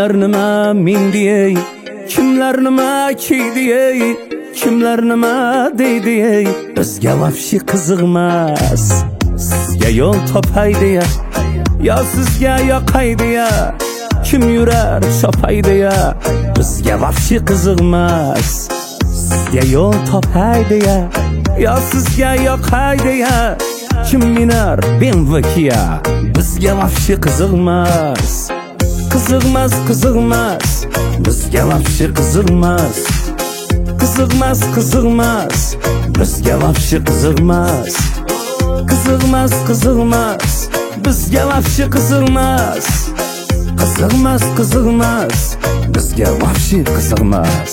kimlar nima men deyey, kimlar nima ki deyey, kimlar nima deyey, bizga vafshi qiziqmas. Sizga yo'l topay deya, yo sizga yoqay deya, kim yurar chopay deya, bizga vafshi qiziqmas. Sizga yo'l topay deya, yo sizga yoqay deya, kim minar BMW'ga, bizga vafshi qiziqmas. Qiziqmas, qiziqmas, bizga vafshi qiziqmas. Qiziqmas, qiziqmas, bizga vafshi qiziqmas. Qiziqmas, qiziqmas, bizga vafshi qiziqmas. Qiziqmas, qiziqmas, bizga vafshi qiziqmas.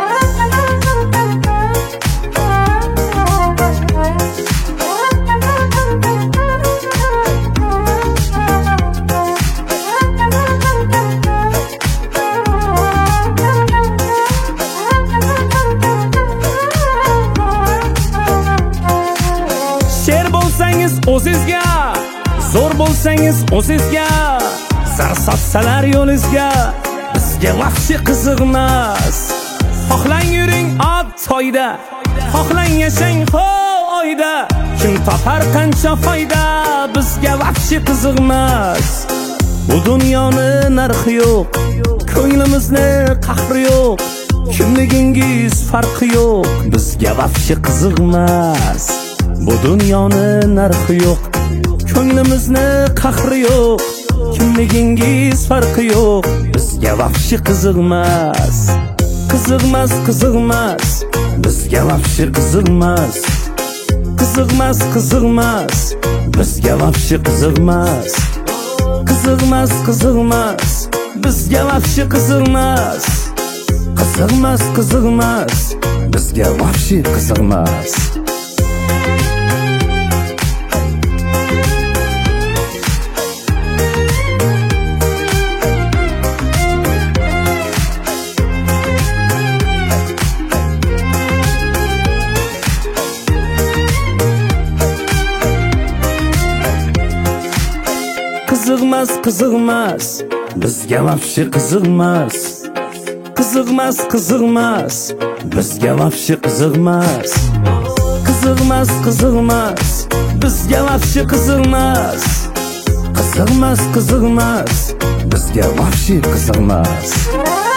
Sher bo'lsangiz o'zizga, zo'r bo'lsangiz o'zizga, zar sotsalar yo'lingizga, bizga vafshi qiziqmas. Xohlang yuring ot toyda, xohlang yashang oyda, kim topar qancha foyda, bizga vafshi qiziqmas. Bu dunyoni narxi yo'q, ko'nglimizni qahri yo'q, kimligingiz farqi yo'q, bizga vafshi qiziqmas. Bu dunyoni narxi yo'q, ko'nglimizni qahri yo'q, kimligingiz farqi yo'q, bizga vafshi qiziqmas. Qiziqmas, qiziqmas, bizga vafshi qiziqmas. Qiziqmas, qiziqmas, bizga vafshi qiziqmas. Qiziqmas, qiziqmas, bizga vafshi qiziqmas. Qiziqmas, qiziqmas, bizga vafshi qiziqmas. Qiziqmas, qiziqmas, bizga vafshi qiziqmas. Qiziqmas, qiziqmas, bizga vafshi qiziqmas. Qiziqmas, qiziqmas, bizga vafshi qiziqmas. Qiziqmas, qiziqmas, bizga vafshi qiziqmas.